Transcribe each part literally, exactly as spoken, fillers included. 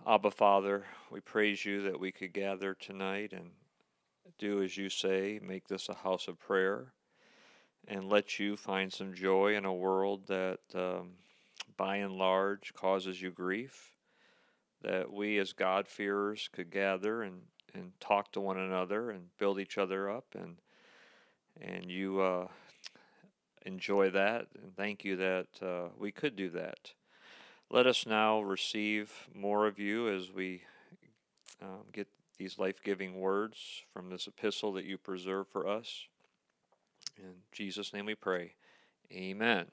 Abba Father, we praise you that we could gather tonight and do as you say, make this a house of prayer, and let you find some joy in a world that, um, by and large, causes you grief. That we as God-fearers could gather and, and talk to one another and build each other up, and and you uh, enjoy that, and thank you that uh, we could do that. Let us now receive more of you as we um, get these life-giving words from this epistle that you preserve for us. In Jesus' name we pray. Amen.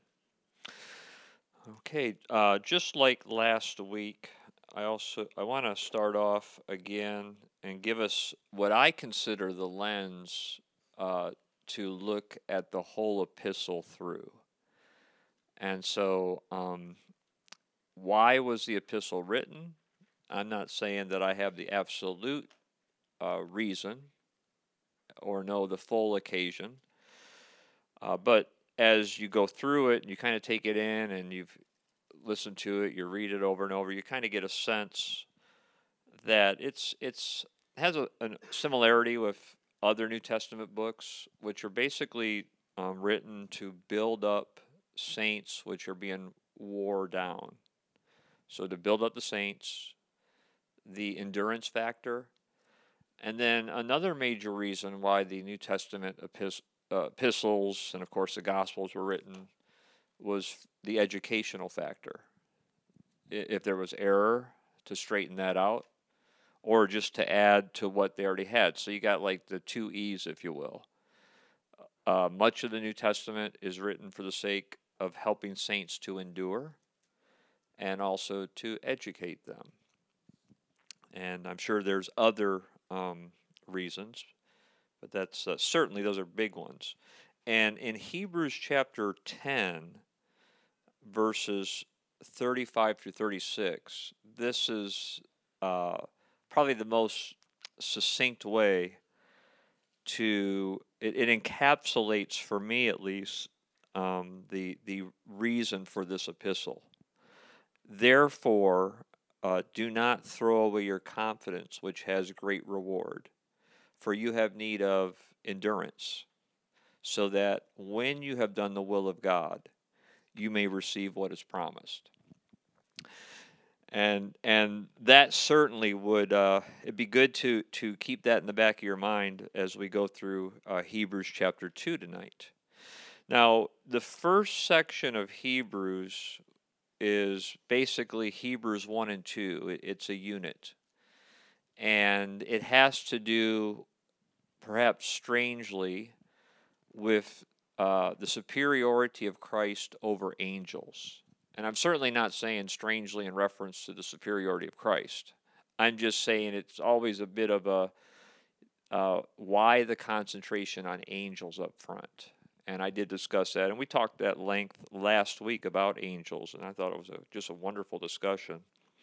Okay, uh, just like last week, I also I want to start off again and give us what I consider the lens uh, to look at the whole epistle through. And so, um, why was the epistle written? I'm not saying that I have the absolute uh, reason or know the full occasion, uh, but as you go through it and you kind of take it in and you've listened to it, you read it over and over, you kind of get a sense that it's it's has a, a similarity with other New Testament books, which are basically um, written to build up saints which are being wore down. So to build up the saints, the endurance factor, and then another major reason why the New Testament epis- uh, epistles and of course the Gospels were written was the educational factor. If there was error, to straighten that out, or just to add to what they already had. So you got like the two E's, if you will. Uh, much of the New Testament is written for the sake of helping saints to endure and also to educate them. And I'm sure there's other um, reasons, but that's uh, certainly those are big ones. And in Hebrews chapter ten, verses thirty-five through thirty-six, this is uh, probably the most succinct way to, it, it encapsulates, for me at least, um, the, the reason for this epistle. Therefore, uh, do not throw away your confidence, which has great reward, for you have need of endurance, so that when you have done the will of God, you may receive what is promised. And and that certainly would uh, it'd be good to to keep that in the back of your mind as we go through uh, Hebrews chapter two tonight. Now, the first section of Hebrews is basically Hebrews one and two. It's a unit, and it has to do, perhaps strangely, with uh, the superiority of Christ over angels. And I'm certainly not saying strangely in reference to the superiority of Christ. I'm just saying it's always a bit of a uh, why the concentration on angels up front. And I did discuss that, and we talked at length last week about angels, and I thought it was a, just a wonderful discussion.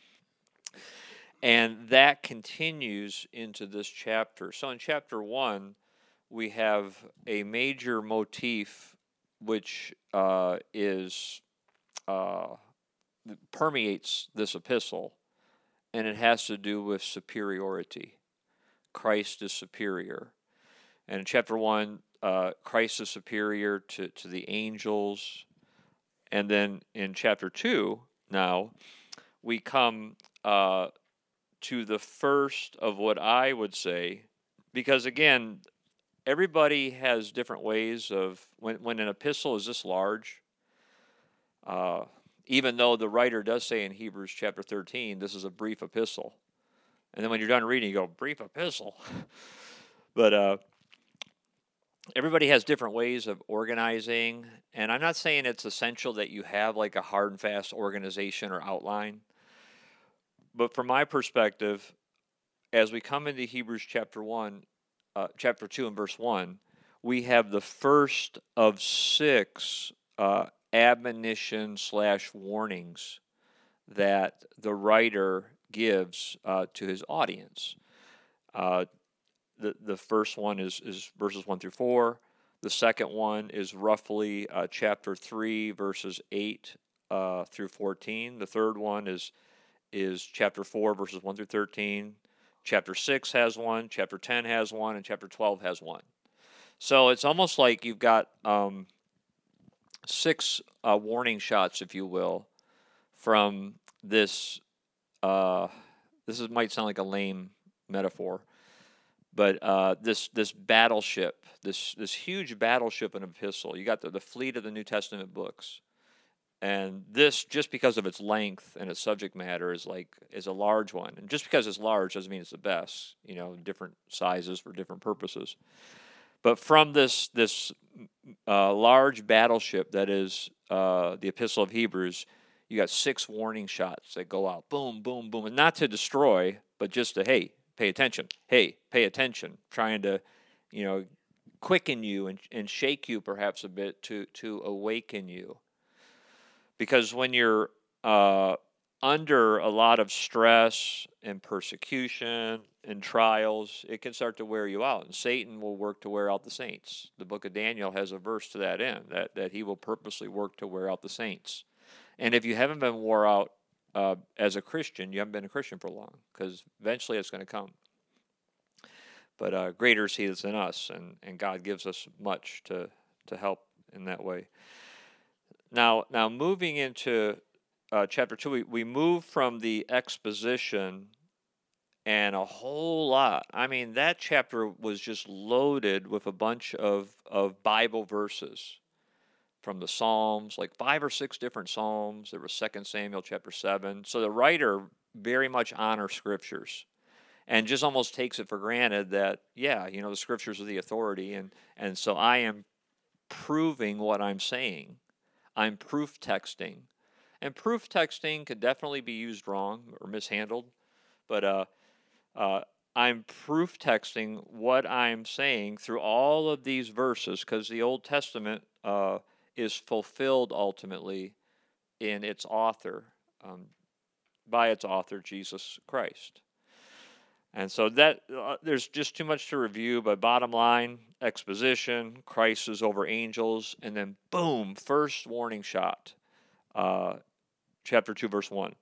And that continues into this chapter. So in chapter one, we have a major motif which uh, is uh, permeates this epistle, and it has to do with superiority. Christ is superior. And in chapter one, uh, Christ is superior to, to the angels. And then in chapter two, now, we come uh, to the first of what I would say, because again, everybody has different ways of, when, when an epistle is this large, uh, even though the writer does say in Hebrews chapter thirteen, this is a brief epistle. And then when you're done reading, you go, brief epistle. But uh, everybody has different ways of organizing. And I'm not saying it's essential that you have like a hard and fast organization or outline. But from my perspective, as we come into Hebrews chapter one, uh, chapter two and verse one, we have the first of six uh, admonition slash warnings that the writer gives uh, to his audience. Uh, the the first one is is verses one through four. The second one is roughly uh, chapter three, verses eight uh, through fourteen. The third one is is chapter four, verses one through thirteen. Chapter six has one, chapter ten has one, and chapter twelve has one. So it's almost like you've got um, six uh, warning shots, if you will, from this. Uh, this is, might sound like a lame metaphor, but uh, this this battleship, this this huge battleship in an epistle. You got the, the fleet of the New Testament books, and this, just because of its length and its subject matter, is like is a large one. And just because it's large doesn't mean it's the best. You know, different sizes for different purposes. But from this this uh, large battleship that is uh, the Epistle of Hebrews, you got six warning shots that go out, boom, boom, boom, and not to destroy, but just to, hey, pay attention, hey, pay attention, trying to, you know, quicken you and, and shake you perhaps a bit to to awaken you. Because when you're uh, under a lot of stress and persecution and trials, it can start to wear you out. And Satan will work to wear out the saints. The book of Daniel has a verse to that end, that, that he will purposely work to wear out the saints. And if you haven't been wore out uh, as a Christian, you haven't been a Christian for long, because eventually it's going to come. But uh, greater is he that's in us, and, and God gives us much to, to help in that way. Now, now moving into uh, chapter two, we, we move from the exposition and a whole lot. I mean, that chapter was just loaded with a bunch of, of Bible verses from the Psalms, like five or six different Psalms. There was Second Samuel chapter seven. So the writer very much honors scriptures and just almost takes it for granted that, yeah, you know, the scriptures are the authority. And, and so I am proving what I'm saying. I'm proof texting. And proof texting could definitely be used wrong or mishandled. But uh, uh, I'm proof texting what I'm saying through all of these verses, because the Old Testament uh, is fulfilled ultimately in its author, um, by its author, Jesus Christ. And so that uh, there's just too much to review, but bottom line, exposition, Christ is over angels, and then boom, first warning shot, uh, chapter two, verse one.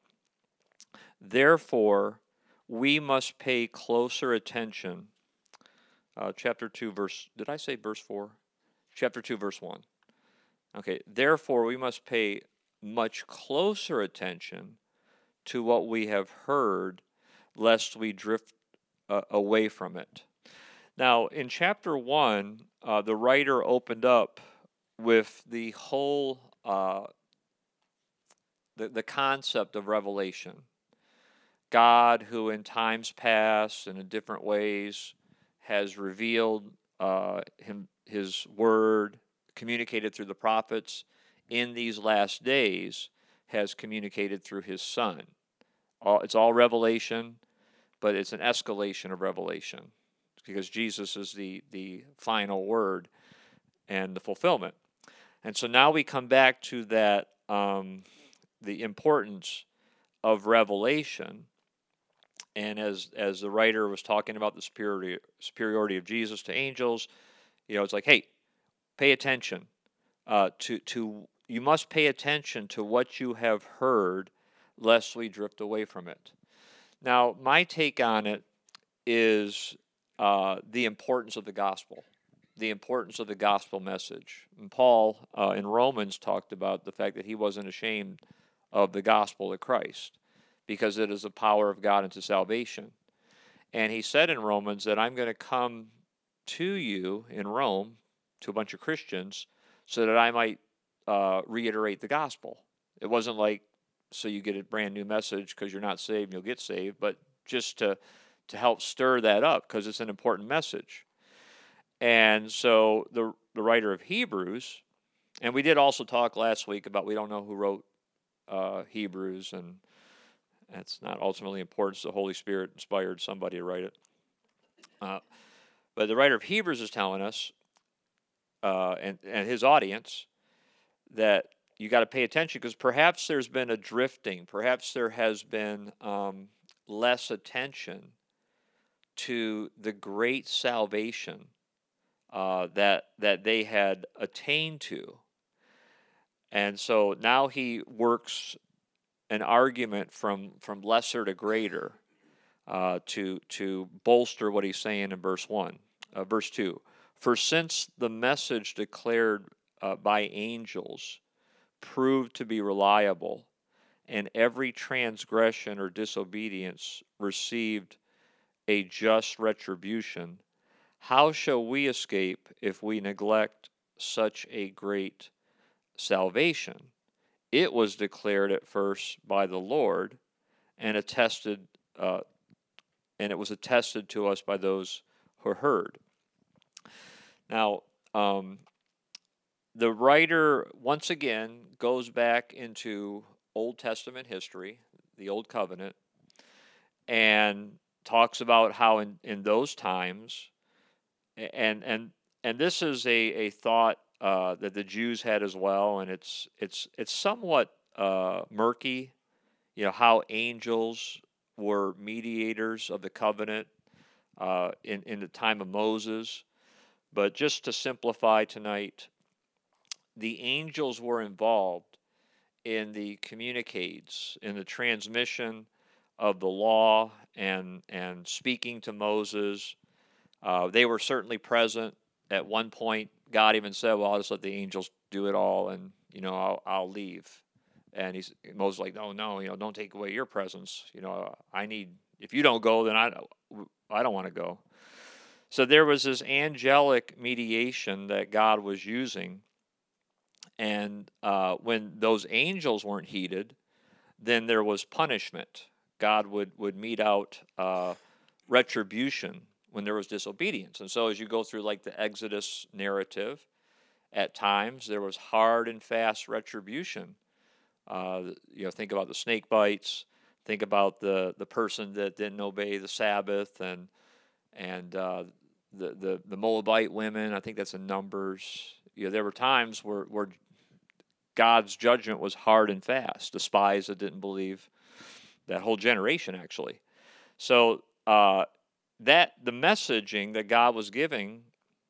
Therefore, we must pay closer attention. Uh, chapter two, verse, did I say verse four? Chapter two, verse one. Okay, therefore, we must pay much closer attention to what we have heard, lest we drift uh, away from it. Now, in chapter one, uh, the writer opened up with the whole, uh, the, the concept of revelation. God, who in times past and in different ways has revealed uh, him, his word, communicated through the prophets, in these last days has communicated through his Son. All, it's all revelation, but it's an escalation of revelation, because Jesus is the, the final word and the fulfillment. And so now we come back to that, um, the importance of revelation. And as as the writer was talking about the superiority, superiority of Jesus to angels, you know, it's like, hey, pay attention. Uh, to to you must pay attention to what you have heard, lest we drift away from it. Now, my take on it is uh, the importance of the gospel, the importance of the gospel message. And Paul uh, in Romans talked about the fact that he wasn't ashamed of the gospel of Christ, because it is the power of God unto salvation. And he said in Romans that I'm going to come to you in Rome, to a bunch of Christians, so that I might uh, reiterate the gospel. It wasn't like, so you get a brand new message because you're not saved and you'll get saved, but just to, to help stir that up, because it's an important message. And so the, the writer of Hebrews, and we did also talk last week about, we don't know who wrote uh, Hebrews, and that's not ultimately important. It's the Holy Spirit inspired somebody to write it. Uh, but the writer of Hebrews is telling us, uh, and, and his audience, that you got to pay attention, because perhaps there's been a drifting. Perhaps there has been um, less attention to the great salvation uh, that that they had attained to. And so now he works an argument from from lesser to greater uh, to to bolster what he's saying in verse one, uh, verse two. For since the message declared uh, by angels proved to be reliable, and every transgression or disobedience received a just retribution, how shall we escape if we neglect such a great salvation? It was declared at first by the Lord, and attested, uh, and it was attested to us by those who heard. Now, um, the writer once again goes back into Old Testament history, the Old Covenant, and talks about how in, in those times, and and and this is a, a thought uh, that the Jews had as well, and it's it's it's somewhat uh, murky, you know, how angels were mediators of the covenant uh, in in the time of Moses. But just to simplify tonight, the angels were involved in the communicates, in the transmission of the law and and speaking to Moses. Uh, they were certainly present. At one point, God even said, "Well, I'll just let the angels do it all, and you know, I'll, I'll leave." And he's Moses like, "No, no, you know, don't take away your presence. You know, I need. If you don't go, then I, I don't want to go." So there was this angelic mediation that God was using, and uh, when those angels weren't heeded, then there was punishment. God would would mete out uh, retribution when there was disobedience. And so as you go through like the Exodus narrative, at times there was hard and fast retribution. Uh, you know, think about the snake bites. Think about the, the person that didn't obey the Sabbath, and and uh, the, the the Moabite women. I think that's in Numbers. You know, there were times where where God's judgment was hard and fast. The spies that didn't believe, that whole generation actually. So uh, that the messaging that God was giving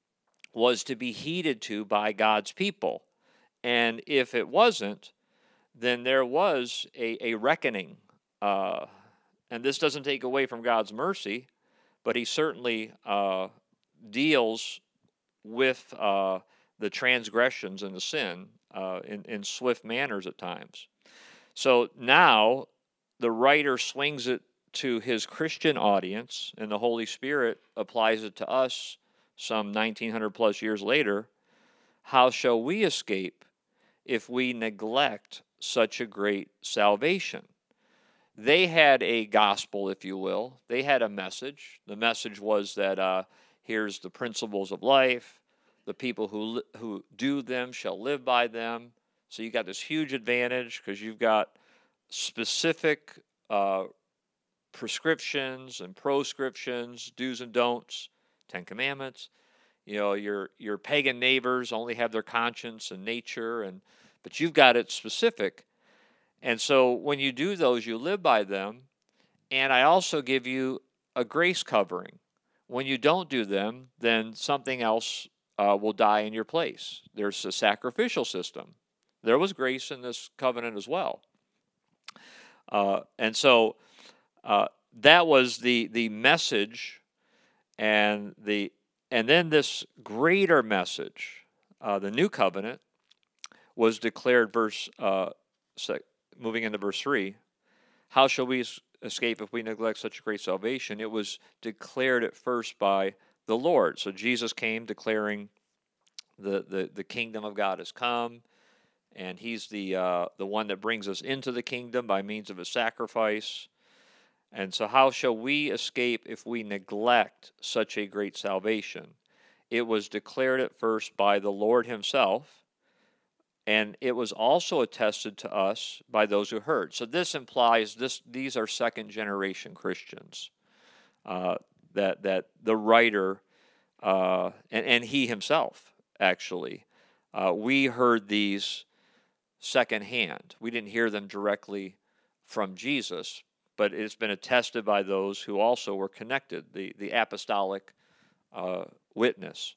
was to be heeded to by God's people, and if it wasn't, then there was a, a reckoning. Uh, and this doesn't take away from God's mercy, but he certainly uh, deals with uh, the transgressions and the sin uh, in, in swift manners at times. So now the writer swings it to his Christian audience, and the Holy Spirit applies it to us some nineteen hundred plus years later. How shall we escape if we neglect such a great salvation? They had a gospel, if you will. They had a message. The message was that uh, here's the principles of life. The people who who do them shall live by them. So you got this huge advantage because you've got specific uh, prescriptions and proscriptions, do's and don'ts, Ten Commandments. You know, your your pagan neighbors only have their conscience and nature, and but you've got it specific. And so when you do those, you live by them. And I also give you a grace covering. When you don't do them, then something else uh, will die in your place. There's a sacrificial system. There was grace in this covenant as well. Uh, and so uh, that was the the message, and the and then this greater message, uh, the new covenant, was declared. Verse uh, moving into verse three, how shall we escape if we neglect such a great salvation? It was declared at first by the Lord. So Jesus came declaring the the, the kingdom of God has come. And he's the uh, the one that brings us into the kingdom by means of a sacrifice. And so how shall we escape if we neglect such a great salvation? It was declared at first by the Lord himself, and it was also attested to us by those who heard. So this implies this these are second generation Christians. Uh, that that the writer uh, and, and he himself actually, uh, we heard these secondhand. We didn't hear them directly from Jesus, but it's been attested by those who also were connected, the, the apostolic uh, witness.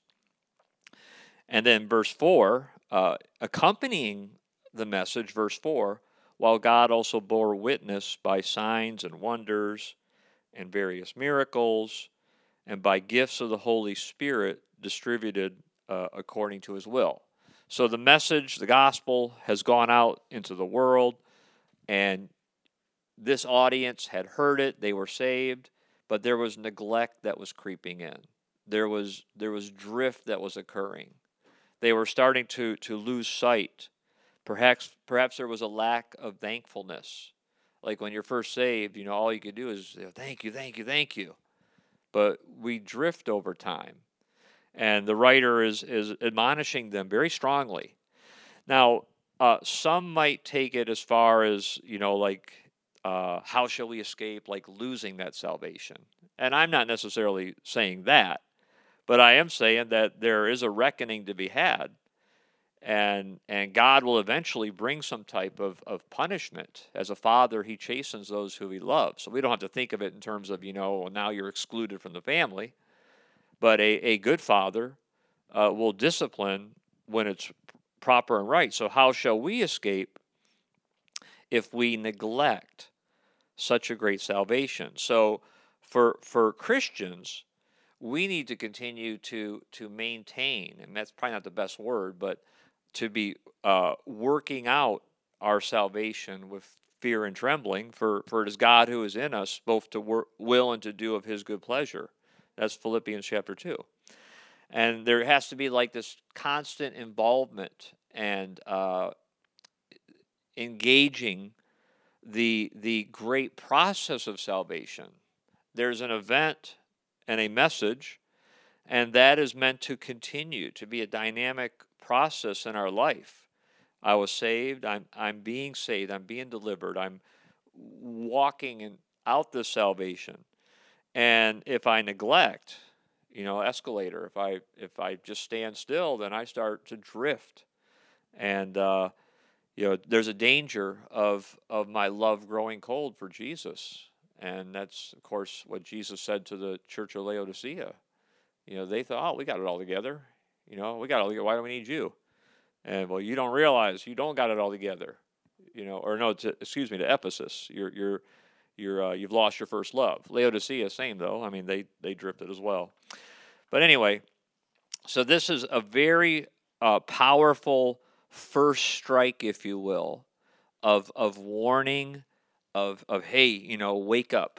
And then verse four, uh, accompanying the message, verse four, while God also bore witness by signs and wonders and various miracles and by gifts of the Holy Spirit distributed uh, according to his will. So the message, the gospel, has gone out into the world, and this audience had heard it, they were saved, but there was neglect that was creeping in. There was there was drift that was occurring. They were starting to, to lose sight. Perhaps perhaps there was a lack of thankfulness. Like when you're first saved, you know, all you could do is you know, thank you, thank you, thank you. But we drift over time. And the writer is, is admonishing them very strongly. Now, uh, some might take it as far as, you know, like, uh, how shall we escape, like losing that salvation? And I'm not necessarily saying that, but I am saying that there is a reckoning to be had, and and God will eventually bring some type of, of punishment. As a father, he chastens those who he loves. So we don't have to think of it in terms of, you know, well, now you're excluded from the family. But a, a good father uh, will discipline when it's proper and right. So how shall we escape if we neglect such a great salvation? So for for Christians, we need to continue to to maintain, and that's probably not the best word, but to be uh, working out our salvation with fear and trembling, for, for it is God who is in us, both to work, will and to do of his good pleasure. That's Philippians chapter two. And there has to be like this constant involvement and uh, engaging the the great process of salvation. There's an event and a message, and that is meant to continue to be a dynamic process in our life. I was saved, I'm I'm being saved, I'm being delivered, I'm walking in, out this salvation. And if I neglect, you know, escalator, if I if I just stand still, then I start to drift. And uh, you know, there's a danger of of my love growing cold for Jesus. And that's, of course, what Jesus said to the church of Laodicea. You know, they thought, oh, we got it all together. You know, we got it all together. Why do we need you? And, well, you don't realize you don't got it all together. You know, or no, to, excuse me, to Ephesus. You're, you're, you're, uh, you've lost your first love. Laodicea, same though. I mean, they, they drifted as well. But anyway, so this is a very uh, powerful first strike, if you will, of of warning, of of hey, you know, wake up.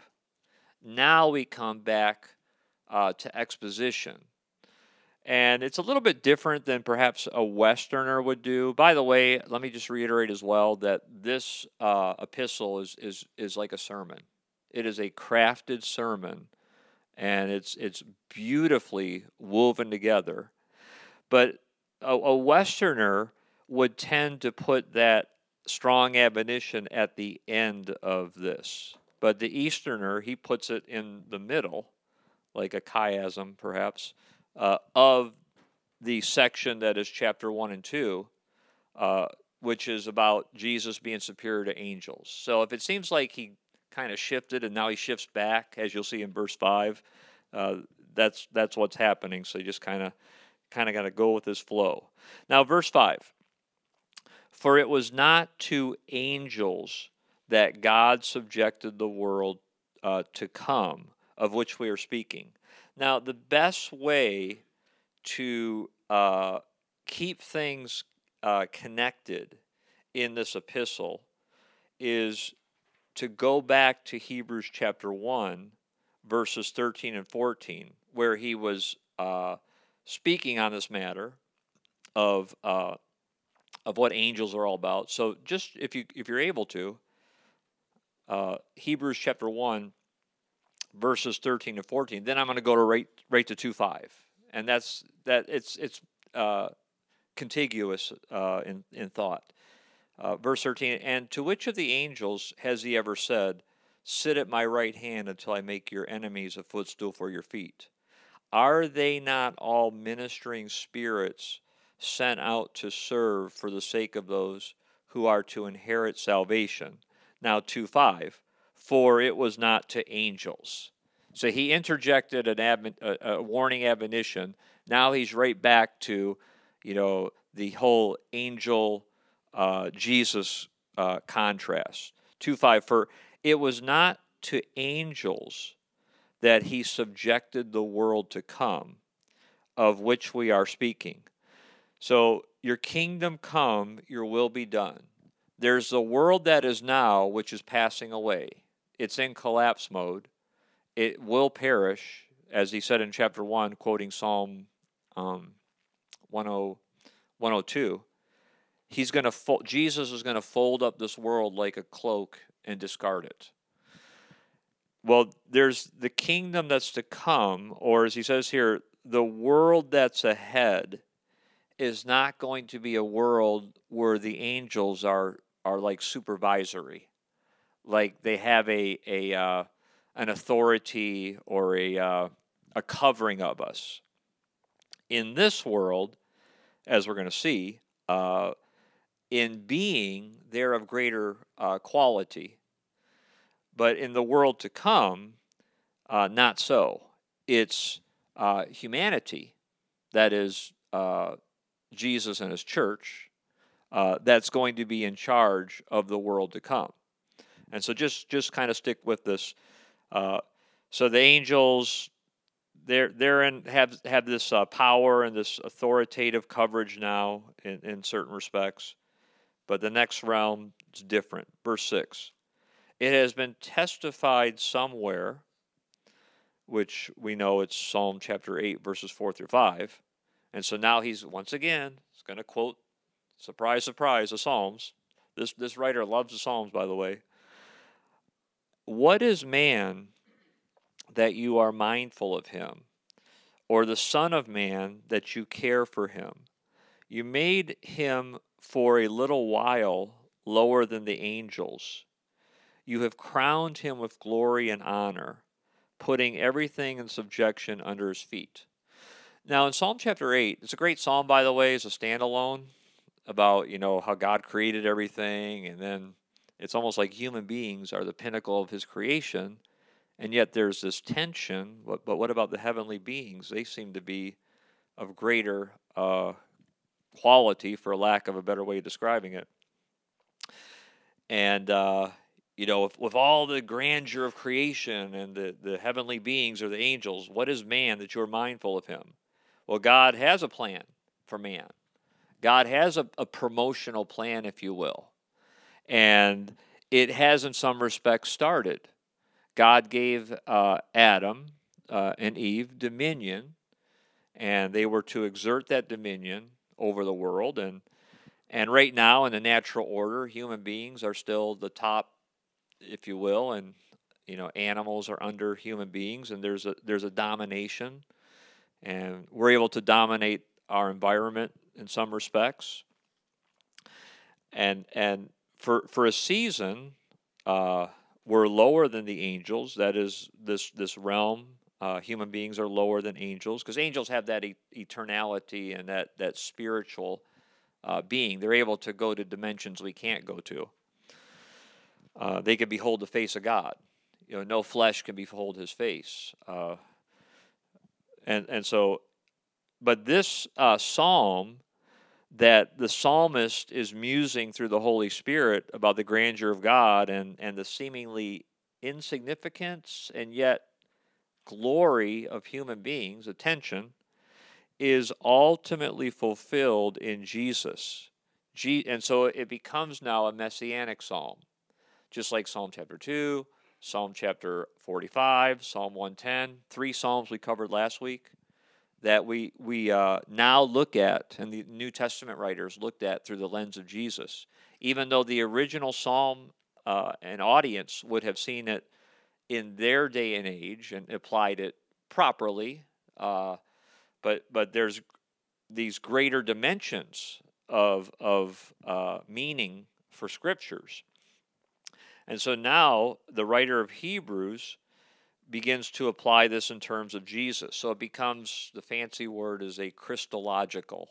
Now we come back uh, to exposition. And it's a little bit different than perhaps a Westerner would do. By the way, let me just reiterate as well that this uh, epistle is, is is like a sermon. It is a crafted sermon, and it's it's beautifully woven together. But a, a Westerner would tend to put that strong admonition at the end of this. But the Easterner, he puts it in the middle, like a chiasm perhaps, uh, of the section that is chapter one and two, uh, which is about Jesus being superior to angels. So if it seems like he kind of shifted and now he shifts back, as you'll see in verse five, uh, that's that's what's happening. So you just kind of kind of got to go with this flow. Now, verse five. For it was not to angels that God subjected the world uh, to come, of which we are speaking. Now, the best way to uh, keep things uh, connected in this epistle is to go back to Hebrews chapter one, verses thirteen and fourteen, where he was uh, speaking on this matter of uh, of what angels are all about. So just if you if you're able to, uh, Hebrews chapter one, verses thirteen to fourteen. Then I'm going to go to right right to two five, and that's that. It's it's uh, contiguous uh, in in thought. Uh, verse thirteen. And to which of the angels has he ever said, "Sit at my right hand until I make your enemies a footstool for your feet"? Are they not all ministering spirits sent out to serve for the sake of those who are to inherit salvation? Now, two five, for it was not to angels. So he interjected an admon, a, a warning admonition. Now he's right back to, you know, the whole angel uh, Jesus uh, contrast. two five, for it was not to angels that he subjected the world to come, of which we are speaking. So, your kingdom come, your will be done. There's the world that is now, which is passing away. It's in collapse mode. It will perish, as he said in chapter one, quoting Psalm um, one oh two. He's going to fo- Jesus is going to fold up this world like a cloak and discard it. Well, there's the kingdom that's to come, or as he says here, the world that's ahead is not going to be a world where the angels are are like supervisory, like they have a a uh, an authority or a uh, a covering of us. In this world, as we're going to see, uh, in being, they're of greater uh, quality. But in the world to come, uh, not so. It's uh, humanity, that is uh, Jesus and his church, uh, that's going to be in charge of the world to come. And so just, just kind of stick with this. Uh, so the angels, they're, they're in, have, have this uh, power and this authoritative coverage now in, in certain respects. But the next realm is different. Verse six. It has been testified somewhere, which we know it's Psalm chapter eight, verses four through five. And so now he's, once again, he's going to quote, surprise, surprise, the Psalms. This, this writer loves the Psalms, by the way. What is man that you are mindful of him, or the son of man that you care for him? You made him for a little while lower than the angels. You have crowned him with glory and honor, putting everything in subjection under his feet. Now, in Psalm chapter eight, it's a great psalm, by the way, it's a standalone about, you know, how God created everything, and then it's almost like human beings are the pinnacle of his creation, and yet there's this tension. But, but what about the heavenly beings? They seem to be of greater uh, quality, for lack of a better way of describing it. And, uh, you know, with, with all the grandeur of creation and the, the heavenly beings or the angels, what is man that you're mindful of him? Well, God has a plan for man. God has a, a promotional plan, if you will. And it has, in some respects, started. God gave uh, Adam uh, and Eve dominion, and they were to exert that dominion over the world. And and right now, in the natural order, human beings are still the top, if you will, and you know, animals are under human beings, and there's a there's a domination, and we're able to dominate our environment in some respects. And and for for a season, uh, we're lower than the angels. That is this this realm. Uh, human beings are lower than angels because angels have that e- eternality and that that spiritual uh, being. They're able to go to dimensions we can't go to. Uh, they can behold the face of God. You know, no flesh can behold his face. Uh, and and so, but this uh, psalm that the psalmist is musing through the Holy Spirit about the grandeur of God and, and the seemingly insignificance and yet glory of human beings, attention, is ultimately fulfilled in Jesus. Je- and so it becomes now a messianic psalm, just like Psalm chapter two, Psalm chapter forty-five, Psalm one ten, three psalms we covered last week that we we uh, now look at, and the New Testament writers looked at through the lens of Jesus. Even though the original psalm uh, and audience would have seen it in their day and age and applied it properly, uh, but but there's these greater dimensions of of uh, meaning for scriptures, and so now the writer of Hebrews begins to apply this in terms of Jesus. So it becomes, the fancy word is a Christological,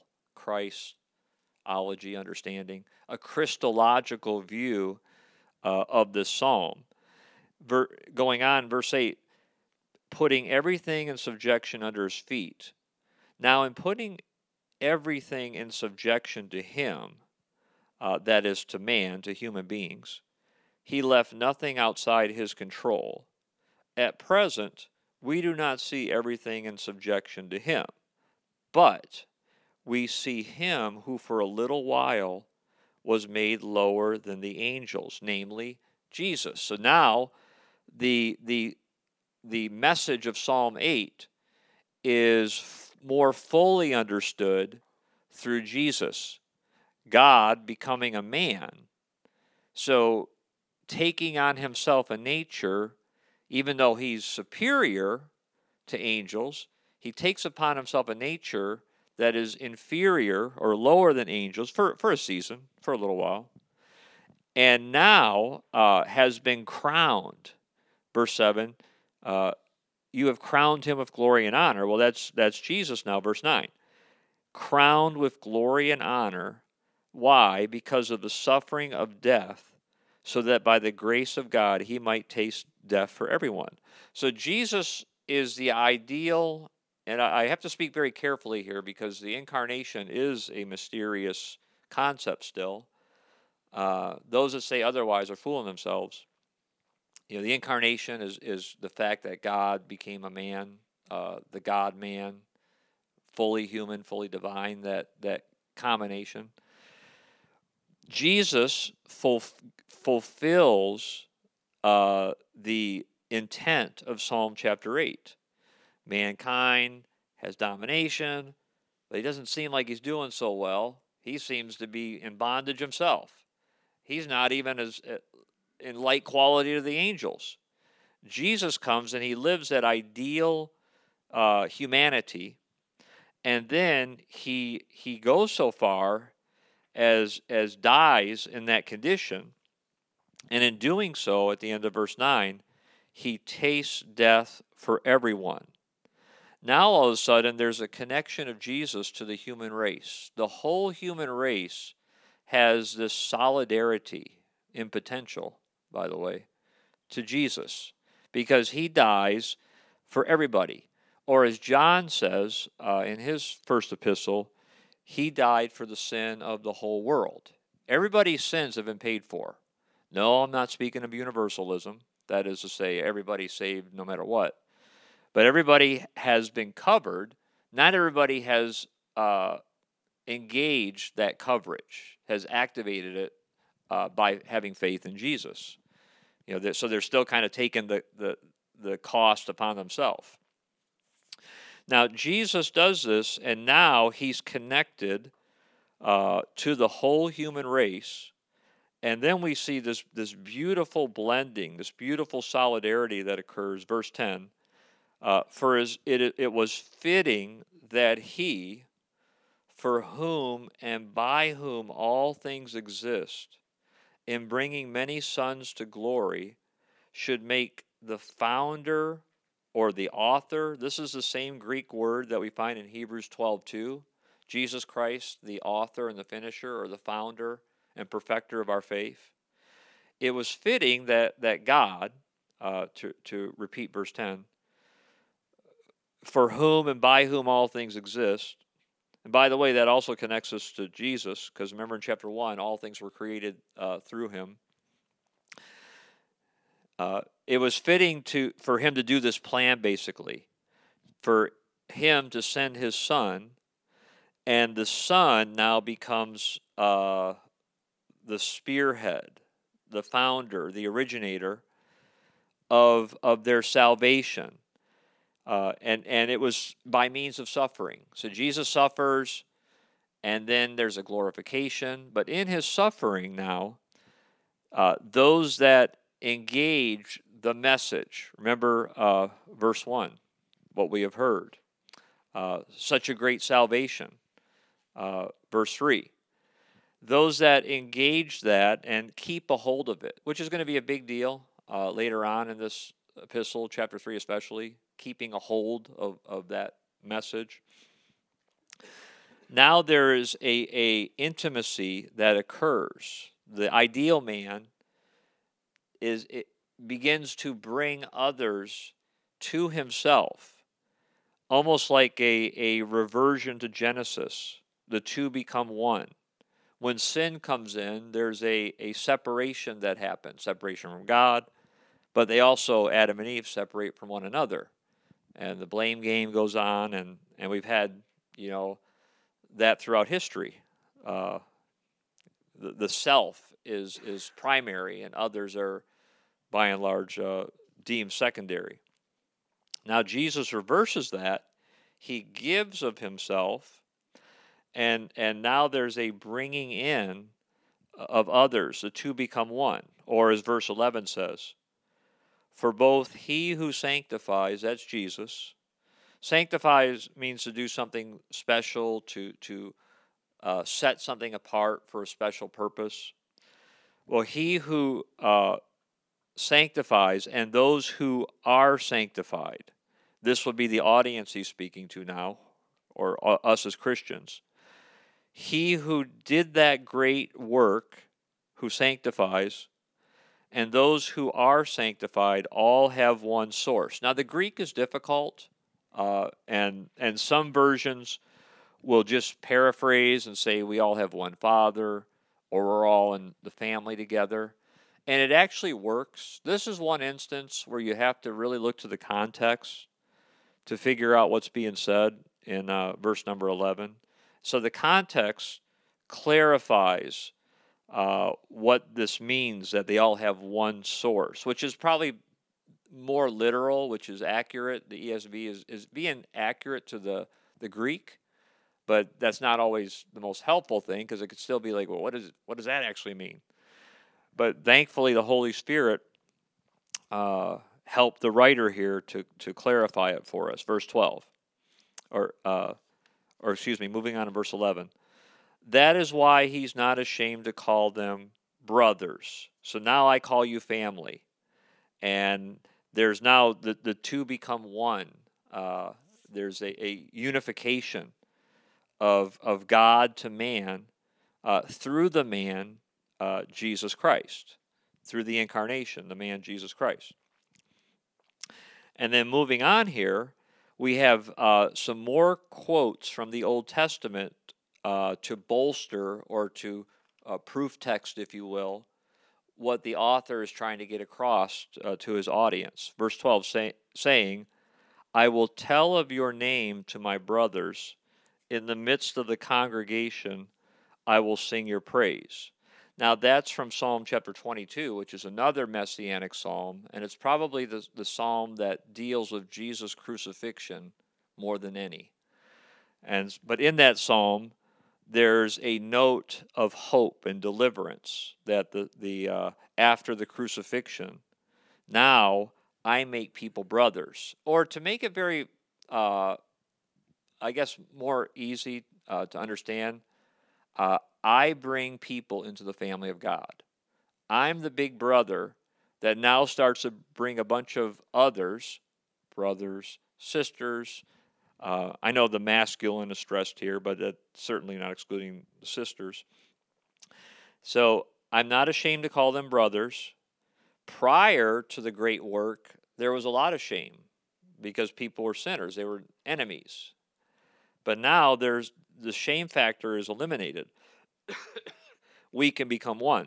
Christology understanding, a Christological view uh, of this psalm. Ver, going on, verse eight, putting everything in subjection under his feet. Now, in putting everything in subjection to him, uh, that is to man, to human beings. He left nothing outside his control. At present, we do not see everything in subjection to him, but we see him who for a little while was made lower than the angels, namely Jesus. So now the the the message of Psalm eight is f- more fully understood through Jesus, God becoming a man. So taking on himself a nature, even though he's superior to angels, he takes upon himself a nature that is inferior or lower than angels for, for a season, for a little while, and now uh, has been crowned. Verse seven, uh, you have crowned him with glory and honor. Well, that's that's Jesus now, verse nine. Crowned with glory and honor. Why? Because of the suffering of death, so that by the grace of God he might taste death for everyone. So Jesus is the ideal, and I have to speak very carefully here because the incarnation is a mysterious concept still. Uh, those that say otherwise are fooling themselves. You know, the incarnation is, is the fact that God became a man, uh, the God-man, fully human, fully divine, that, that combination. Jesus ful- fulfills uh, the intent of Psalm chapter eight. Mankind has domination, but he doesn't seem like he's doing so well. He seems to be in bondage himself. He's not even as in like quality to the angels. Jesus comes and he lives that ideal uh, humanity, and then he he goes so far as as dies in that condition, and in doing so, at the end of verse nine, he tastes death for everyone. Now all of a sudden there's a connection of Jesus to the human race. The whole human race has this solidarity in potential, by the way, to Jesus, because he dies for everybody. Or as John says uh, in his first epistle, he died for the sin of the whole world. Everybody's sins have been paid for. No, I'm not speaking of universalism. That is to say, everybody's saved no matter what. But everybody has been covered. Not everybody has uh, engaged that coverage, has activated it uh, by having faith in Jesus. You know, they're, so they're still kind of taking the, the, the cost upon themselves. Now, Jesus does this, and now he's connected uh, to the whole human race. And then we see this, this beautiful blending, this beautiful solidarity that occurs. Verse ten, uh, for as it, it was fitting that he, for whom and by whom all things exist, in bringing many sons to glory, should make the founder or the author. This is the same Greek word that we find in Hebrews twelve two. Jesus Christ, the author and the finisher, or the founder and perfecter of our faith. It was fitting that, that God, uh, to, to repeat verse ten, for whom and by whom all things exist. And by the way, that also connects us to Jesus, because remember in chapter one, all things were created uh, through him. Uh, it was fitting to for him to do this plan, basically, for him to send his son, and the son now becomes uh, the spearhead, the founder, the originator of of their salvation. Uh, and, and it was by means of suffering. So Jesus suffers, and then there's a glorification. But in his suffering now, uh, those that engage the message, remember uh, verse one, what we have heard, uh, such a great salvation, uh, verse three. Those that engage that and keep a hold of it, which is going to be a big deal uh, later on in this epistle, chapter three especially, keeping a hold of, of that message. Now there is a, a intimacy that occurs. The ideal man is it begins to bring others to himself, almost like a, a reversion to Genesis. The two become one. when sin comes in, there's a, a separation that happens, separation from God, but they also, Adam and Eve, separate from one another. And the blame game goes on, and, and we've had, you know, that throughout history. Uh, the, the self is, is primary, and others are, by and large, uh, deemed secondary. Now, Jesus reverses that. He gives of himself, and and now there's a bringing in of others. The two become one. Or as verse eleven says, for both he who sanctifies, that's Jesus. Sanctifies means to do something special, to, to uh, set something apart for a special purpose. Well, he who uh, sanctifies and those who are sanctified, this would be the audience he's speaking to now, or uh, us as Christians. He who did that great work, who sanctifies, and those who are sanctified all have one source. Now, the Greek is difficult, uh, and and some versions will just paraphrase and say we all have one Father, or we're all in the family together. And it actually works. This is one instance where you have to really look to the context to figure out what's being said in uh, verse number eleven. So the context clarifies uh, what this means, that they all have one source, which is probably more literal, which is accurate. The E S V is, is being accurate to the, the Greek, but that's not always the most helpful thing, because it could still be like, well, what, is, what does that actually mean? But thankfully, the Holy Spirit uh, helped the writer here to, to clarify it for us. Verse twelve, or uh, or excuse me, moving on to verse eleven. That is why he's not ashamed to call them brothers. So now I call you family. And there's now, the, the two become one. Uh, there's a, a unification of, of God to man uh, through the man, uh, Jesus Christ. Through the incarnation, the man Jesus Christ. And then moving on here, we have uh, some more quotes from the Old Testament uh, to bolster or to uh, proof text, if you will, what the author is trying to get across uh, to his audience. Verse twelve say, saying, I will tell of your name to my brothers. In the midst of the congregation, I will sing your praise. Now that's from Psalm chapter twenty-two, which is another messianic psalm, and it's probably the, the psalm that deals with Jesus' crucifixion more than any. And but in that psalm, there's a note of hope and deliverance that the the uh, after the crucifixion, now I make people brothers. Or to make it very, uh, I guess, more easy uh, to understand, uh, I bring people into the family of God. I'm the big brother that now starts to bring a bunch of others, brothers, sisters. Uh, I know the masculine is stressed here, but that's certainly not excluding the sisters. So I'm not ashamed to call them brothers. Prior to the great work, there was a lot of shame because people were sinners. They were enemies. But now there's the shame factor is eliminated. We can become one.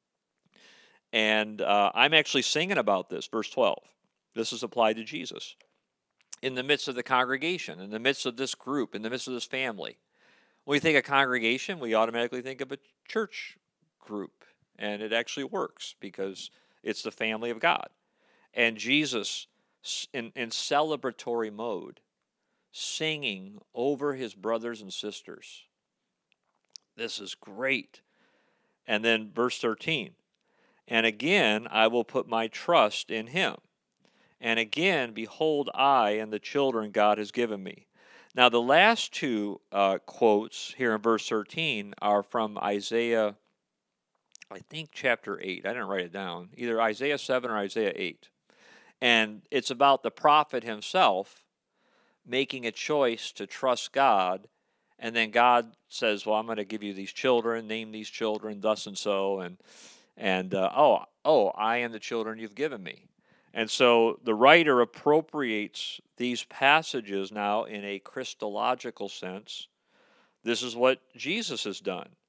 And uh, I'm actually singing about this, verse twelve. This is applied to Jesus. In the midst of the congregation, in the midst of this group, in the midst of this family. When we think of congregation, we automatically think of a church group. And it actually works because it's the family of God. And Jesus, in, in celebratory mode, singing over his brothers and sisters. This is great. And then verse thirteen. And again, I will put my trust in him. And again, behold, I and the children God has given me. Now, the last two uh, quotes here in verse thirteen are from Isaiah, I think, chapter eight. I didn't write it down. Either Isaiah seven or Isaiah eight. And it's about the prophet himself making a choice to trust God. And then God says, well, I'm going to give you these children, name these children, thus and so. And, and uh, oh, oh, I am the children you've given me. And so the writer appropriates these passages now in a Christological sense. This is what Jesus has done.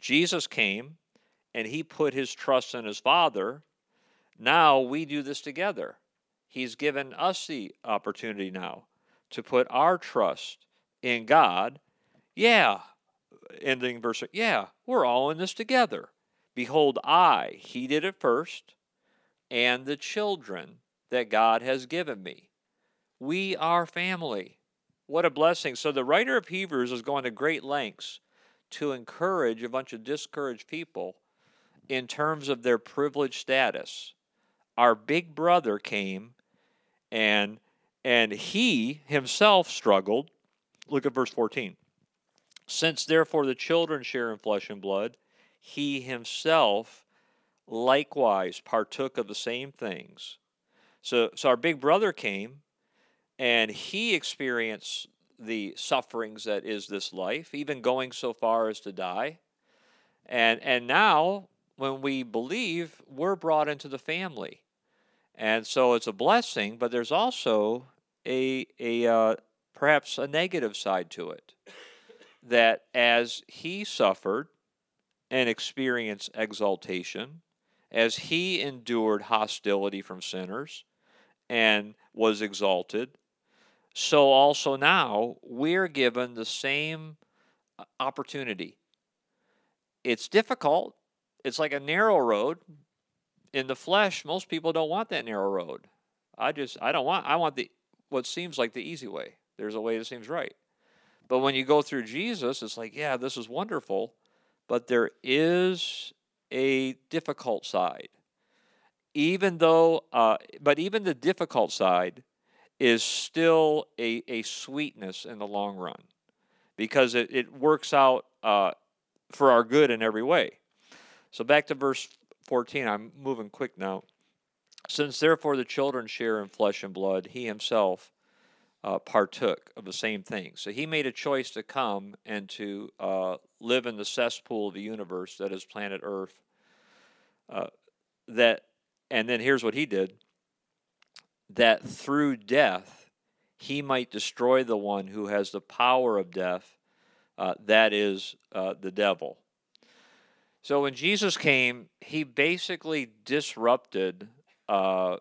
Jesus came and he put his trust in his Father. Now we do this together. He's given us the opportunity now to put our trust in God. Yeah, ending verse, yeah, we're all in this together. Behold, I, he did it first, and the children that God has given me. We are family. What a blessing. So the writer of Hebrews is going to great lengths to encourage a bunch of discouraged people in terms of their privileged status. Our big brother came and and he himself struggled. Look at verse fourteen. Since therefore the children share in flesh and blood, he himself likewise partook of the same things. So, so our big brother came, and he experienced the sufferings that is this life, even going so far as to die. And and now, when we believe, we're brought into the family. And so it's a blessing, but there's also a, a uh, perhaps a negative side to it. That as he suffered and experienced exaltation, as he endured hostility from sinners and was exalted, so also now we're given the same opportunity. It's difficult. It's like a narrow road. In the flesh, most people don't want that narrow road. I just, I don't want, I want the, what seems like the easy way. There's a way that seems right. But when you go through Jesus, it's like, yeah, this is wonderful, but there is a difficult side. Even though, uh, but even the difficult side is still a, a sweetness in the long run, because it, it works out uh, for our good in every way. So back to verse fourteen, I'm moving quick now. Since therefore the children share in flesh and blood, he himself uh, partook of the same thing. So he made a choice to come and to uh, live in the cesspool of the universe that is planet Earth. Uh, that, and then here's what he did: that through death he might destroy the one who has the power of death, uh, that is uh, the devil. So when Jesus came, he basically disrupted uh,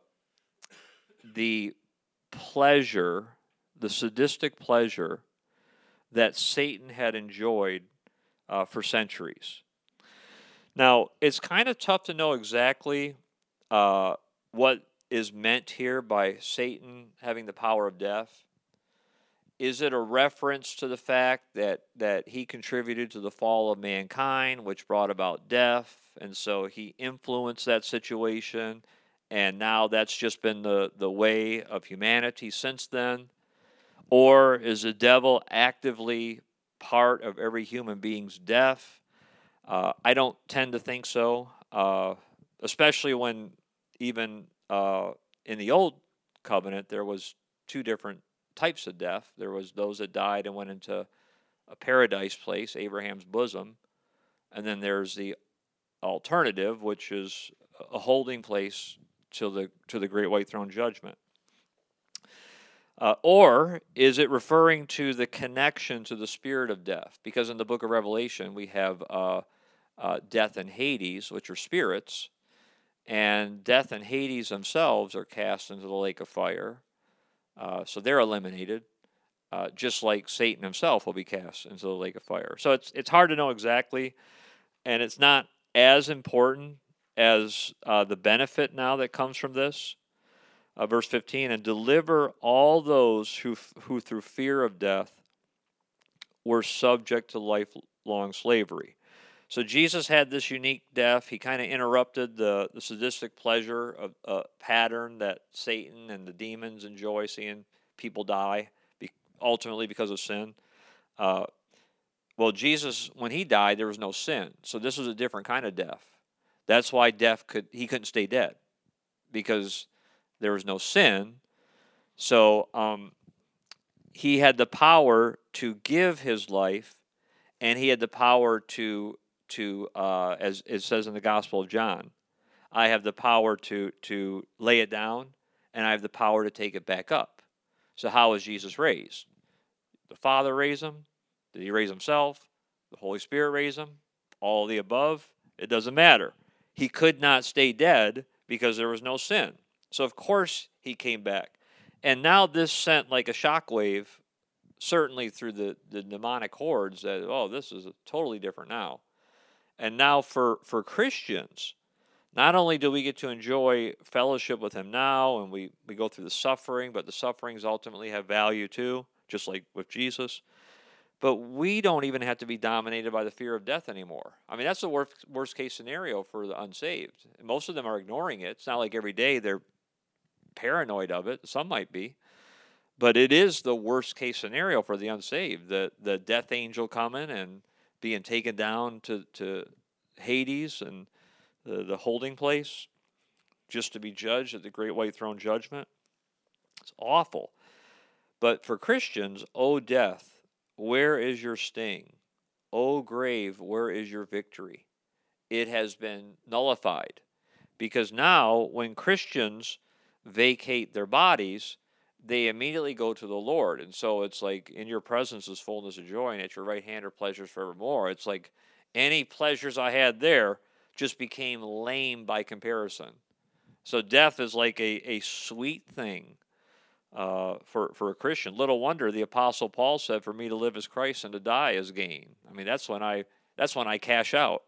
the pleasure, the sadistic pleasure that Satan had enjoyed uh, for centuries. Now, it's kind of tough to know exactly uh, what is meant here by Satan having the power of death. Is it a reference to the fact that, that he contributed to the fall of mankind, which brought about death, and so he influenced that situation, and now that's just been the, the way of humanity since then? Or is the devil actively part of every human being's death? Uh, I don't tend to think so, uh, especially when even uh, in the Old Covenant there was two different types of death. There was those that died and went into a paradise place, Abraham's bosom, and then there's the alternative, which is a holding place to the to the great white throne judgment. Uh, or is it referring to the connection to the spirit of death? Because in the book of Revelation we have uh, uh, death and Hades, which are spirits, and death and Hades themselves are cast into the lake of fire. Uh, so they're eliminated, uh, just like Satan himself will be cast into the lake of fire. So it's it's hard to know exactly, and it's not as important as uh, the benefit now that comes from this. Uh, verse fifteen, and deliver all those who who through fear of death were subject to lifelong slavery. So Jesus had this unique death. He kind of interrupted the, the sadistic pleasure of a uh, pattern that Satan and the demons enjoy, seeing people die, be, ultimately because of sin. Uh, well, Jesus, when he died, there was no sin. So this was a different kind of death. That's why death could he couldn't stay dead, because there was no sin. So um, he had the power to give his life, and he had the power to to uh, as it says in the Gospel of John, I have the power to to lay it down, and I have the power to take it back up. So how was Jesus raised? The Father raised him. Did he raise himself? The Holy Spirit raised him. all the above, it doesn't matter. He could not stay dead because there was no sin. So of course he came back. And now this sent like a shockwave, certainly through the, the demonic hordes, that, oh, this is totally different now. And now for, for Christians, not only do we get to enjoy fellowship with him now, and we, we go through the suffering, but the sufferings ultimately have value too, just like with Jesus. But we don't even have to be dominated by the fear of death anymore. I mean, that's the worst, worst case scenario for the unsaved. Most of them are ignoring it. It's not like every day they're paranoid of it. Some might be. But it is the worst case scenario for the unsaved. The, the death angel coming and being taken down to, to Hades and the, the holding place just to be judged at the great white throne judgment. It's awful. But for Christians, O death, where is your sting? O grave, where is your victory? It has been nullified. Because now, when Christians vacate their bodies, they immediately go to the Lord. And so it's like, in your presence is fullness of joy, and at your right hand are pleasures forevermore. It's like any pleasures I had there just became lame by comparison. So death is like a, a sweet thing uh, for, for a Christian. Little wonder the Apostle Paul said, for me to live is Christ and to die is gain. I mean, that's when I that's when I cash out.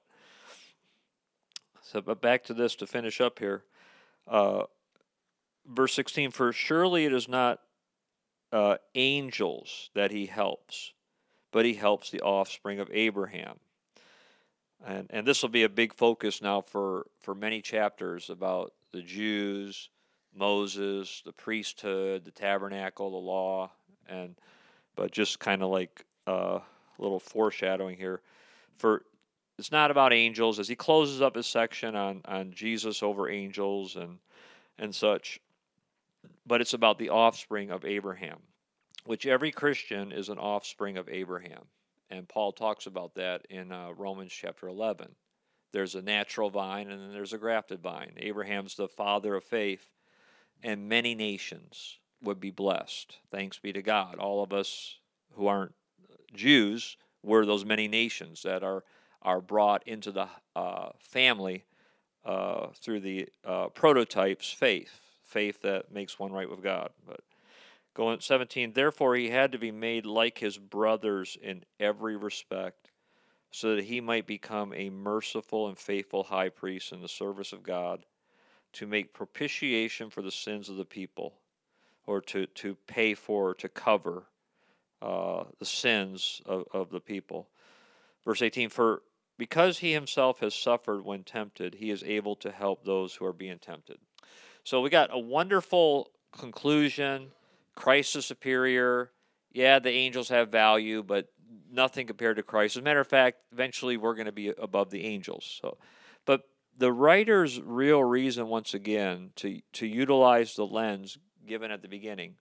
So, but back to this to finish up here. Uh, verse sixteen, for surely it is not uh, angels that he helps, but he helps the offspring of Abraham. And and this will be a big focus now for, for many chapters about the Jews, Moses, the priesthood, the tabernacle, the law, and but just kind of like uh, a little foreshadowing here. For it's not about angels, as he closes up his section on, on Jesus over angels and and such, but it's about the offspring of Abraham, which every Christian is an offspring of Abraham. And Paul talks about that in uh, Romans chapter eleven. There's a natural vine and then there's a grafted vine. Abraham's the father of faith, and many nations would be blessed. Thanks be to God. All of us who aren't Jews were those many nations that are, are brought into the uh, family uh, through the uh, prototypes faith, faith that makes one right with God. But going seventeen, therefore he had to be made like his brothers in every respect, so that he might become a merciful and faithful high priest in the service of God, to make propitiation for the sins of the people, or to, to pay for, to cover uh, the sins of, of the people. Verse eighteen, for because he himself has suffered when tempted, he is able to help those who are being tempted. So we got a wonderful conclusion. Christ is superior. Yeah, the angels have value, but nothing compared to Christ. As a matter of fact, eventually we're going to be above the angels. So, but the writer's real reason, once again, to, to utilize the lens given at the beginning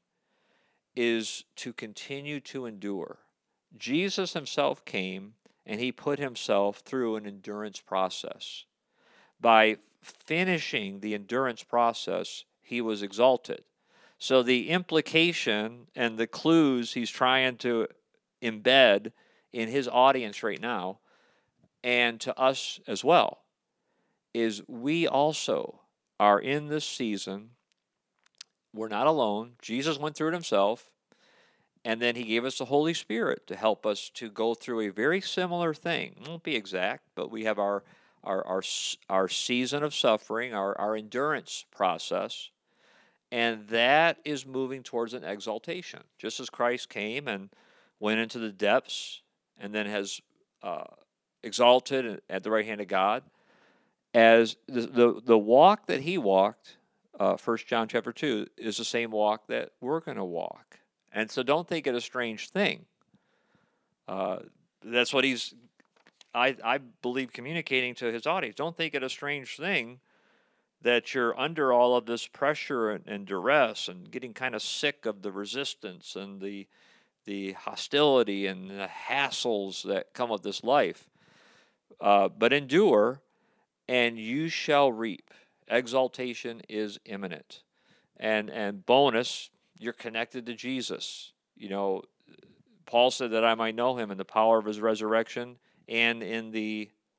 is to continue to endure. Jesus himself came and he put himself through an endurance process. By finishing the endurance process, he was exalted. So the implication and the clues he's trying to embed in his audience right now, and to us as well, is we also are in this season. We're not alone. Jesus went through it himself, and then he gave us the Holy Spirit to help us to go through a very similar thing. It won't be exact, but we have our our our, our season of suffering, our, our endurance process, and that is moving towards an exaltation. Just as Christ came and went into the depths and then has uh, exalted at the right hand of God, as the, the, the walk that he walked, uh, First John chapter two, is the same walk that we're going to walk. And so don't think it a strange thing. Uh, that's what he's, I, I believe, communicating to his audience. Don't think it a strange thing that you're under all of this pressure and, and duress and getting kind of sick of the resistance and the the hostility and the hassles that come with this life. Uh, but endure, and you shall reap. Exaltation is imminent. And and bonus, you're connected to Jesus. You know, Paul said that I might know him in the power of his resurrection and in the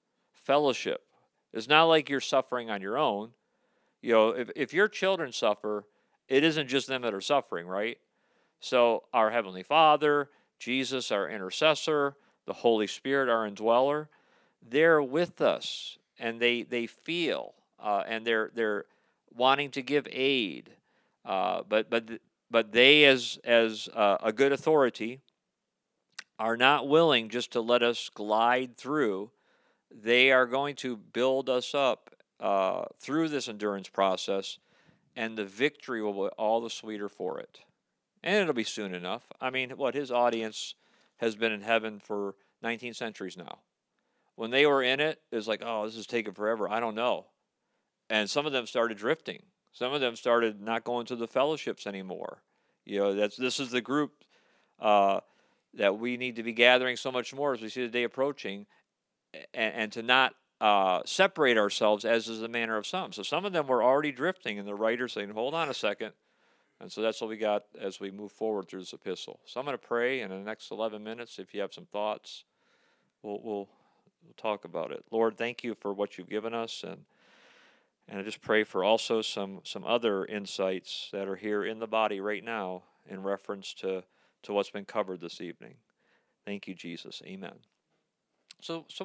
fellowship. It's not like you're suffering on your own. You know, if, if your children suffer, it isn't just them that are suffering, right? So our Heavenly Father, Jesus, our intercessor, the Holy Spirit, our indweller, they're with us, and they they feel, uh, and they're they're wanting to give aid, uh, but but but they, as as uh, a good authority, are not willing just to let us glide through. They are going to build us up uh, through this endurance process, and the victory will be all the sweeter for it. And it'll be soon enough. I mean, what, his audience has been in heaven for nineteen centuries now. When they were in it, it was like, oh, this is taking forever. I don't know. And some of them started drifting. Some of them started not going to the fellowships anymore. You know, that's this is the group uh, that we need to be gathering so much more as we see the day approaching, and, and to not uh, separate ourselves as is the manner of some. So some of them were already drifting, and the writer saying, hold on a second. And so that's what we got as we move forward through this epistle. So I'm going to pray, and in the next eleven minutes, if you have some thoughts, we'll, we'll, we'll talk about it. Lord, thank you for what you've given us, and and I just pray for also some, some other insights that are here in the body right now in reference to, to what's been covered this evening. Thank you, Jesus. Amen. So, so